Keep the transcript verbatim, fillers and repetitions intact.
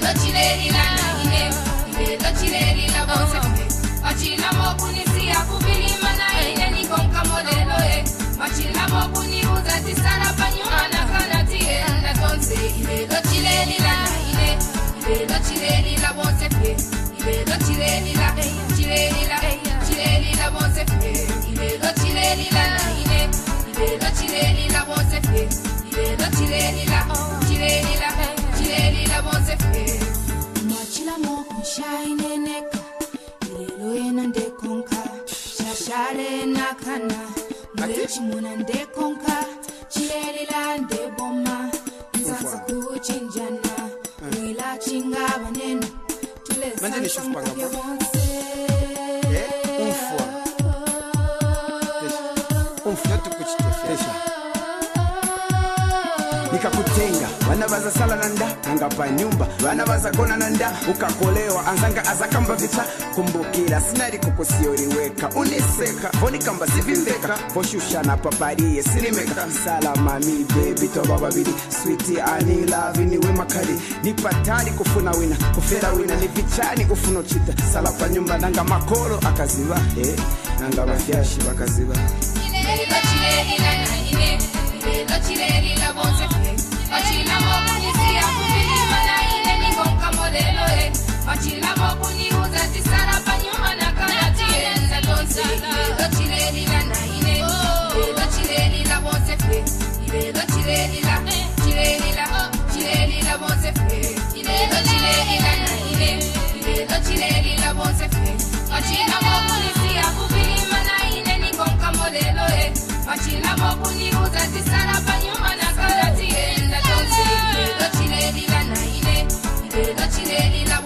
lo chireli la ine ile lo chireli la bonse machila mokuni sia kubili mana ine ni konka modelo e machila mokuni uza tisara panyuma na kanati enda tonse ile lo chireli la ine ile lo chireli la bonse ile lo chireli la chireli la chireli la bonse ile lo chireli la ine ile lo chireli la bonse ile lo chireli la chireli la chireli la bonse machila mokuni shine neka ile lo ena nde konka shashale na kana mwechi muna nde konka chireli la nde boma nsansa kuchinjana mwila chinga banenu Manje ni shufu panga mwa Eh, umfwa Umfwa tu kuchitefesha Nikakutenga, wana baza sala nanda Angapa nyumba, wana baza kona nanda Ukakolewa, anzanga azakamba vita Kumbukira, sinari kukusioriweka Uniseka, voni kamba sivimbeka Voshusha na papariye, sirimeka Salama mi baby, toba babidi Sweetie, ani love, niwe makali Nipatari kufuna wina, kufera wina Nivichani ufuno chita Salapa nyumba, nanga makoro akaziva eh, nanga bafyashi bakaziva Ile chile ila na ine Ile chile ila bonse machila mokuni siya kubili mana ine ni konka modelo e machila mokuni uza tisara panyuma na kanati enda tonse ile chile ila na ine ile chile ila bonse ile chile ila chile ila chile ila bonse ile chile ila na ine ile chile ila bonse machila mokuni siya kubili mana ine ni konka modelo e machila mokuni uza tisara panyuma na kanati enda tonse ile chile ila na ine ile chile ila